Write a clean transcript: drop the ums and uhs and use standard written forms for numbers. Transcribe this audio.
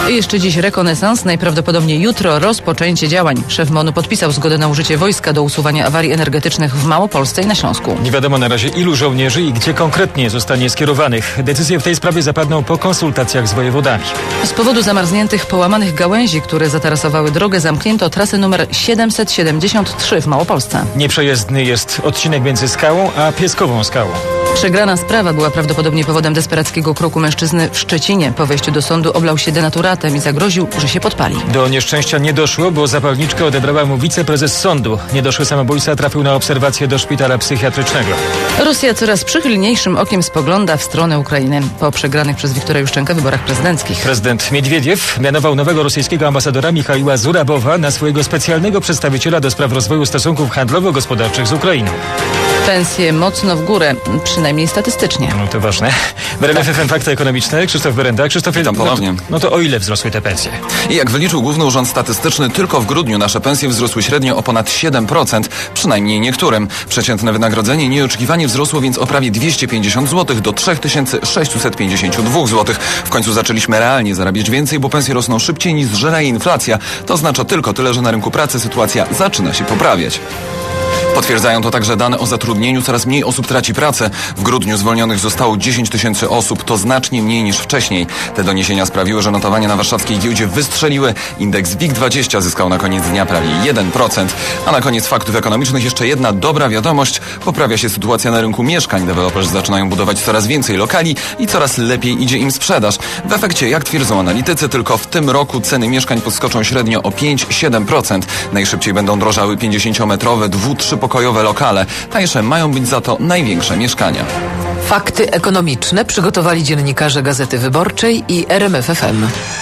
Jeszcze dziś rekonesans, najprawdopodobniej jutro rozpoczęcie działań. Szef MON-u podpisał zgodę na użycie wojska do usuwania awarii energetycznych w Małopolsce i na Śląsku. Nie wiadomo na razie, ilu żołnierzy i gdzie konkretnie zostanie skierowanych. Decyzje w tej sprawie zapadną po konsultacjach z wojewodami. Z powodu zamarzniętych, połamanych gałęzi, które zatarasowały drogę, zamknięto trasę numer 773 w Małopolsce. Nieprzejezdny jest odcinek między Skałą a Pieskową Skałą. Przegrana sprawa była prawdopodobnie powodem desperackiego kroku mężczyzny w Szczecinie. Po wejściu do sądu oblał się denaturatem i zagroził, że się podpali. Do nieszczęścia nie doszło, bo zapalniczkę odebrała mu wiceprezes sądu. Niedoszły samobójca trafił na obserwację do szpitala psychiatrycznego. Rosja coraz przychylniejszym okiem spogląda w stronę Ukrainy po przegranych przez Wiktora Juszczenka wyborach prezydenckich. Prezydent Miedwiediew mianował nowego rosyjskiego ambasadora Michaiła Zurabowa na swojego specjalnego przedstawiciela do spraw rozwoju stosunków handlowo-gospodarczych z Ukrainą. Pensje mocno w górę, przynajmniej statystycznie. No to ważne. W RMF FM Fakty Ekonomiczne. Krzysztof Berenda. Krzysztof, witam ponownie. No to o ile wzrosły te pensje? I jak wyliczył Główny Urząd Statystyczny, tylko w grudniu nasze pensje wzrosły średnio o ponad 7%, przynajmniej niektórym. Przeciętne wynagrodzenie nieoczekiwanie wzrosło więc o prawie 250 zł do 3652 zł. W końcu zaczęliśmy realnie zarabiać więcej, bo pensje rosną szybciej niż zżera inflacja. To oznacza tylko tyle, że na rynku pracy sytuacja zaczyna się poprawiać. Potwierdzają to także dane o zatrudnieniu. Coraz mniej osób traci pracę. W grudniu zwolnionych zostało 10 000 osób. To znacznie mniej niż wcześniej. Te doniesienia sprawiły, że notowania na warszawskiej giełdzie wystrzeliły. Indeks WIG20 zyskał na koniec dnia prawie 1%. A na koniec faktów ekonomicznych jeszcze jedna dobra wiadomość. Poprawia się sytuacja na rynku mieszkań. Deweloperzy zaczynają budować coraz więcej lokali i coraz lepiej idzie im sprzedaż. W efekcie, jak twierdzą analitycy, tylko w tym roku ceny mieszkań podskoczą średnio o 5-7%. Najszybciej będą drożały 50-metrowe, 2-3-pokojowe lokale. Tańsze mają być za to największe mieszkania. Fakty ekonomiczne przygotowali dziennikarze Gazety Wyborczej i RMF FM.